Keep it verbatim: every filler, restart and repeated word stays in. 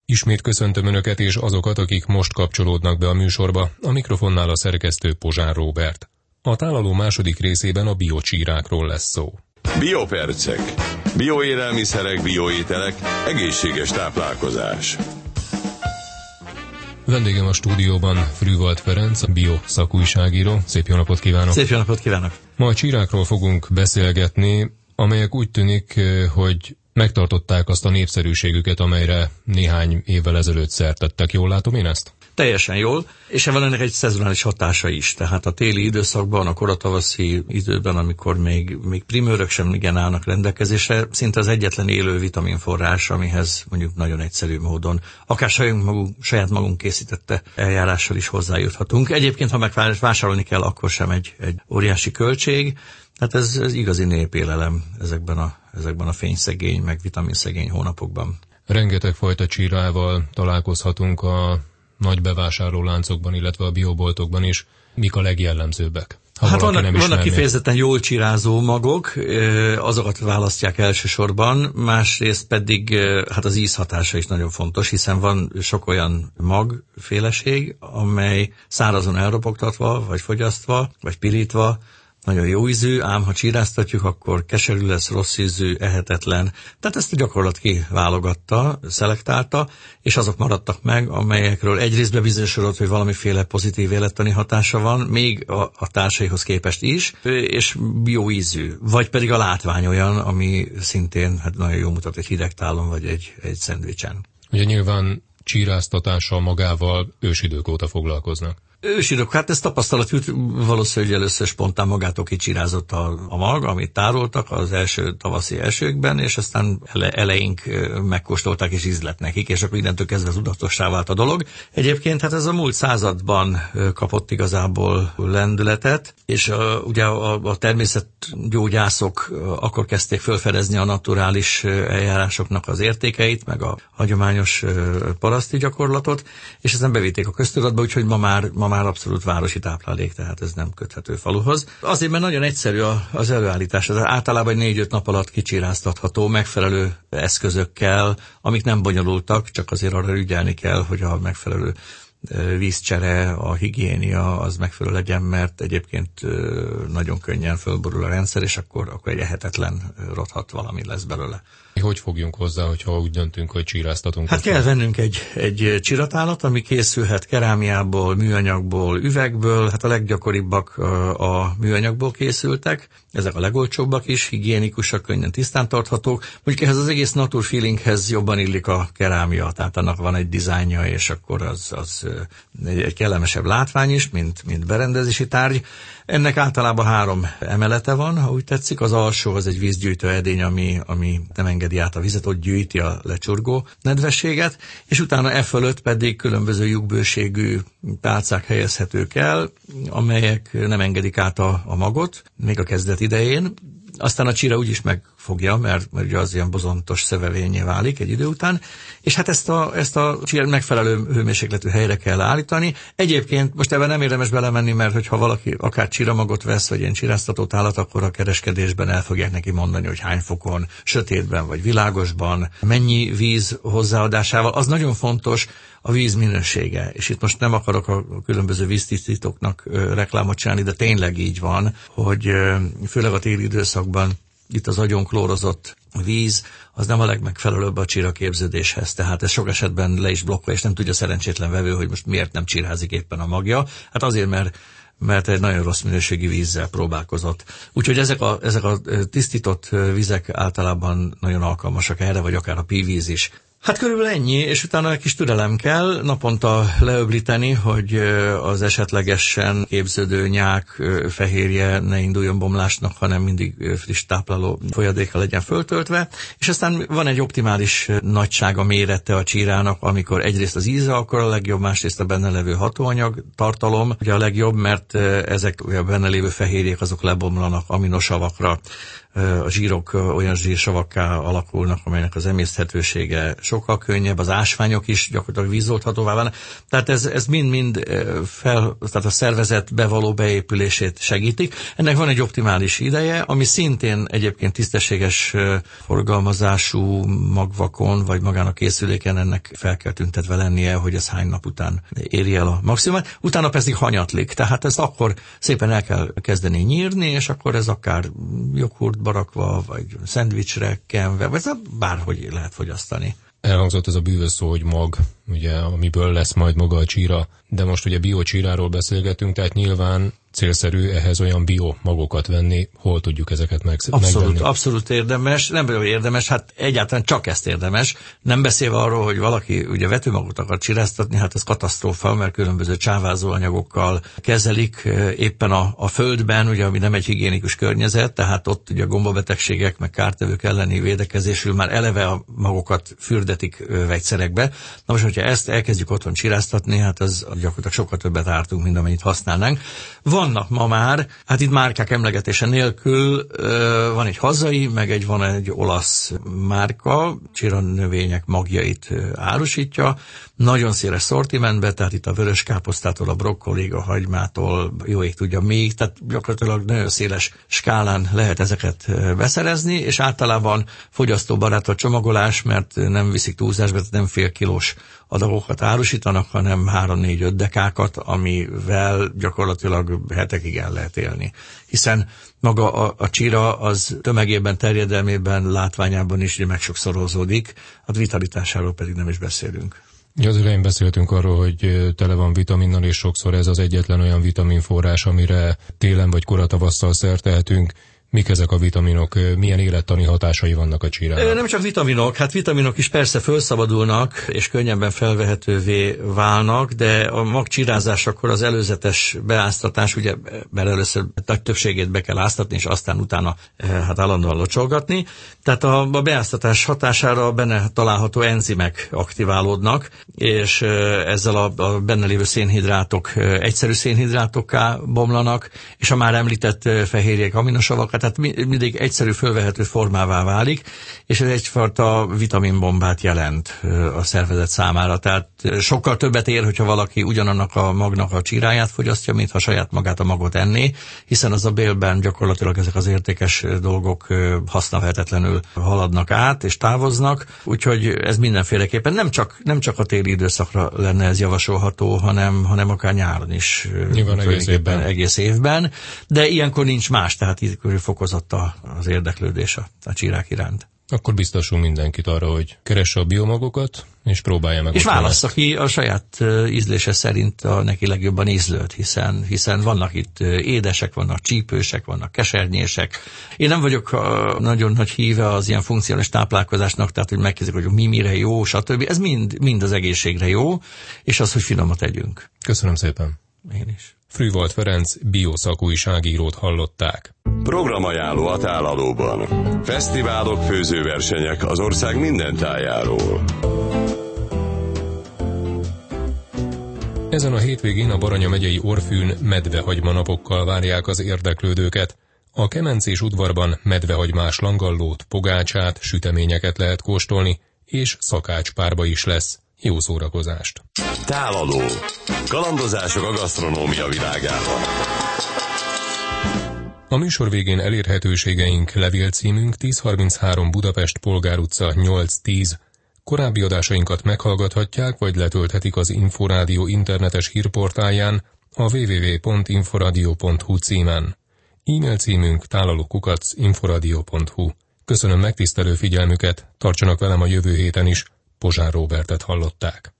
Ismét köszöntöm Önöket és azokat, akik most kapcsolódnak be a műsorba. A mikrofonnál a szerkesztő Pozsár Róbert. A tálaló második részében a biocsírákról lesz szó. Biopercek. Bioélelmiszerek, bioételek, egészséges táplálkozás. Vendégem a stúdióban Frühwald Ferenc, a bio szakújságíró. Szép jó napot kívánok! Szép jó napot kívánok! Ma a csírákról fogunk beszélgetni, amelyek úgy tűnik, hogy megtartották azt a népszerűségüket, amelyre néhány évvel ezelőtt szert tettek. Jól látom én ezt? Teljesen jól, és van ennek egy szezonális hatása is. Tehát a téli időszakban, a koratavaszi időben, amikor még, még primőrök sem igen állnak rendelkezésre, szinte az egyetlen élő vitaminforrás, amihez mondjuk nagyon egyszerű módon, akár saját magunk, saját magunk készítette eljárással is hozzájuthatunk. Egyébként, ha megvásárolni kell, akkor sem egy, egy óriási költség. Hát ez, ez igazi népélelem ezekben a, ezekben a fényszegény, meg vitaminszegény hónapokban. Rengeteg fajta csírával találkozhatunk a nagy bevásárlóláncokban, illetve a bioboltokban is. Mik a legjellemzőbbek? Hát vannak, vannak kifejezetten jól csírázó magok, azokat választják elsősorban, másrészt pedig hát az ízhatása is nagyon fontos, hiszen van sok olyan magféleség, amely szárazon elropogtatva, vagy fogyasztva, vagy pirítva, nagyon jó ízű, ám ha csíráztatjuk, akkor keserű lesz, rossz ízű, ehetetlen. Tehát ezt a gyakorlat kiválogatta, szelektálta, és azok maradtak meg, amelyekről egyrészt bebizonyosodott, hogy valamiféle pozitív élettani hatása van, még a, a társaihoz képest is, és jó ízű. Vagy pedig a látvány olyan, ami szintén hát nagyon jó mutat egy hidegtálon, vagy egy, egy szendvicsen. Ugye nyilván csíráztatással magával ősidők óta foglalkoznak. Ősidők, hát ez tapasztalat jut, valószínűleg először spontán magától kicsirázott a, a mag, amit tároltak az első tavaszi esőkben, és aztán ele, eleink megkóstolták, és ízlett nekik, és akkor innentől kezdve tudatossá vált a dolog. Egyébként hát ez a múlt században kapott igazából lendületet, és a, ugye a, a természetgyógyászok akkor kezdték felfedezni a naturális eljárásoknak az értékeit, meg a hagyományos paraszti gyakorlatot, és ezen bevitték a köztudatba, úgyhogy ma már ma már abszolút városi táplálék, tehát ez nem köthető faluhoz. Azért, mert nagyon egyszerű az előállítás, ez általában négy-öt nap alatt kicsiráztatható, megfelelő eszközökkel, amik nem bonyolultak, csak azért arra ügyelni kell, hogy a megfelelő vízcsere, a higiénia az megfelelő legyen, mert egyébként nagyon könnyen fölborul a rendszer, és akkor, akkor egy ehetetlen rothat valami lesz belőle. Hogy fogjunk hozzá, hogyha úgy döntünk, hogy csíráztatunk? Hát kell vennünk egy, egy csiratálat, ami készülhet kerámiából, műanyagból, üvegből, hát a leggyakoribbak a, a műanyagból készültek, ezek a legolcsóbbak is, higiénikusak, könnyen tisztán tarthatók. Mondjuk ehhez az egész natur feelinghez jobban illik a kerámia, tehát annak van egy dizájnja, és akkor az, az egy, egy kellemesebb látvány is, mint, mint berendezési tárgy. Ennek általában három emelete van, ha úgy tetszik. Az alsó az egy vízgyűjtő edény, ami, ami nem engedi át a vizet, ott gyűjti a lecsurgó nedvességet, és utána e fölött pedig különböző lyukbőségű tálcák helyezhetők el, amelyek nem engedik át a, a magot, még a kezdet idején. Aztán a csíra úgyis megfogja, mert, mert ugye az ilyen bozontos szövevényé válik egy idő után, és hát ezt a, ezt a csíra megfelelő hőmérsékletű helyre kell állítani. Egyébként most ebben nem érdemes belemenni, mert hogyha valaki akár csíramagot vesz, vagy ilyen csiráztató tálat, akkor a kereskedésben el fogják neki mondani, hogy hány fokon, sötétben vagy világosban, mennyi víz hozzáadásával. Az nagyon fontos, a víz minősége, és itt most nem akarok a különböző víztisztítóknak reklámot csinálni, de tényleg így van, hogy főleg a téli időszakban itt az agyon klórozott víz, az nem a legmegfelelőbb a csíraképződéshez, tehát ez sok esetben le is blokkolja, és nem tudja szerencsétlen vevő, hogy most miért nem csírázik éppen a magja. Hát azért, mert mert egy nagyon rossz minőségi vízzel próbálkozott. Úgyhogy ezek a, ezek a tisztított vizek általában nagyon alkalmasak erre, vagy akár a pívíz is. Hát körülbelül ennyi, és utána egy kis türelem kell naponta leöblíteni, hogy az esetlegesen képződő nyák fehérje ne induljon bomlásnak, hanem mindig friss tápláló folyadékkal legyen föltöltve. És aztán van egy optimális nagysága, mérete a csírának, amikor egyrészt az íze akkor a legjobb, másrészt a benne levő hatóanyag tartalom. Ugye a legjobb, mert ezek a benne lévő fehérjék azok lebomlanak aminosavakra, a zsírok olyan zsírsavakká alakulnak, amelynek az emészthetősége sokkal könnyebb, az ásványok is gyakorlatilag vízoldhatóvá válnak. Tehát ez, ez mind-mind fel, tehát a szervezet bevaló beépülését segítik. Ennek van egy optimális ideje, ami szintén egyébként tisztességes forgalmazású magvakon, vagy magán a készüléken ennek fel kell tüntetve lennie, hogy ez hány nap után éri el a maximumát. Utána pedig hanyatlik, tehát ezt akkor szépen el kell kezdeni nyírni, és akkor ez akár joghurtba rakva, vagy szendvicsre kenve, vagy bárhogy lehet fogyasztani. Elhangzott ez a bűvös szó, hogy mag, ugye, amiből lesz majd maga a csíra, de most ugye biocsíráról beszélgetünk, tehát nyilván célszerű ehhez olyan biomagokat venni, hol tudjuk ezeket meg, abszolút, megvenni? Abszolút érdemes, nem hogy érdemes, hát egyáltalán csak ezt érdemes, nem beszélve arról, hogy valaki ugye vetőmagot akar csiráztatni, hát ez katasztrófa, mert különböző csávázó anyagokkal kezelik éppen a, a földben, ugye, ami nem egy higiénikus környezet, tehát ott ugye a gombabetegségek, meg kártevők elleni védekezésül már eleve a magokat fürdetik vegyszerekbe. Na most, hogyha ezt elkezdjük otthon csiráztatni, hát az gyakorlatilag sokkal többet ártunk, mint amennyit használnánk. Vannak ma már, hát itt márkák emlegetése nélkül van egy hazai, meg egy van egy olasz márka, csiranövények magjait árusítja, nagyon széles szortimentben, tehát itt a vörös káposztától, a brokkolig, a hagymától, jó ég tudja még, tehát gyakorlatilag nagyon széles skálán lehet ezeket beszerezni, és általában fogyasztóbarát a csomagolás, mert nem viszik túlzásba, tehát nem fél kilós adagokat árusítanak, hanem három-négy-öt dekákat, amivel gyakorlatilag hetekig el lehet élni. Hiszen maga a, a csíra az tömegében, terjedelmében, látványában is meg sokszorozódik, a vitalitásáról pedig nem is beszélünk. Ja, az elején beszéltünk arról, hogy tele van vitaminnal, és sokszor ez az egyetlen olyan vitaminforrás, amire télen vagy kora tavasszal szert tehetünk. Mik ezek a vitaminok? Milyen élettani hatásai vannak a csírának? Nem csak vitaminok, hát vitaminok is persze felszabadulnak, és könnyebben felvehetővé válnak, de a magcsírázásakor az előzetes beáztatás, ugye, mert először nagy többségét be kell áztatni, és aztán utána hát állandóan locsolgatni. Tehát a, a beáztatás hatására benne található enzimek aktiválódnak, és ezzel a, a benne lévő szénhidrátok egyszerű szénhidrátokká bomlanak, és a már említett fehérjék, aminosavak, tehát mindig egyszerű fölvehető formává válik, és ez egyfajta vitaminbombát jelent a szervezet számára. Tehát sokkal többet ér, hogyha valaki ugyanannak a magnak a csíráját fogyasztja, mint ha saját magát a magot enné, hiszen az a bélben gyakorlatilag ezek az értékes dolgok használhatatlanul haladnak át és távoznak, úgyhogy ez mindenféleképpen nem csak, nem csak a téli időszakra lenne ez javasolható, hanem, hanem akár nyáron is. Nyilván egész évben. egész évben. De ilyenkor nincs más, tehát így fokozott az érdeklődés a csírák iránt. Akkor biztosul mindenkit arra, hogy keresse a biomagokat, és próbálja meg. És válassza ki a saját ízlése szerint a neki legjobban ízlőt, hiszen, hiszen vannak itt édesek, vannak csípősek, vannak kesernyések. Én nem vagyok nagyon nagy híve az ilyen funkcionális táplálkozásnak, tehát hogy megkérdezik, hogy mi mire jó, stb. Ez mind, mind az egészségre jó, és az, hogy finomat együnk. Köszönöm szépen. Én is. Frühwald Ferenc bioszakújságírót hallották. Programajánló a Tálalóban. Fesztiválok, főzőversenyek az ország minden tájáról. Ezen a hétvégén a Baranya megyei Orfűn medvehagyma napokkal várják az érdeklődőket. A kemencés udvarban medvehagymás langallót, pogácsát, süteményeket lehet kóstolni, és szakácspárba is lesz. Jó szórakozást! Tálaló. Kalandozások a gasztronómia világában. A műsor végén elérhetőségeink: levélcímünk tíz harminchárom Budapest, Polgár utca nyolc tíz. Korábbi adásainkat meghallgathatják, vagy letölthetik az Inforádió internetes hírportálján a double-u double-u double-u pont inforadio pont hu címen. E-mail címünk tálalókukac inforadio pont hu. Köszönöm megtisztelő figyelmüket, tartsanak velem a jövő héten is. Pozsár Róbertet hallották.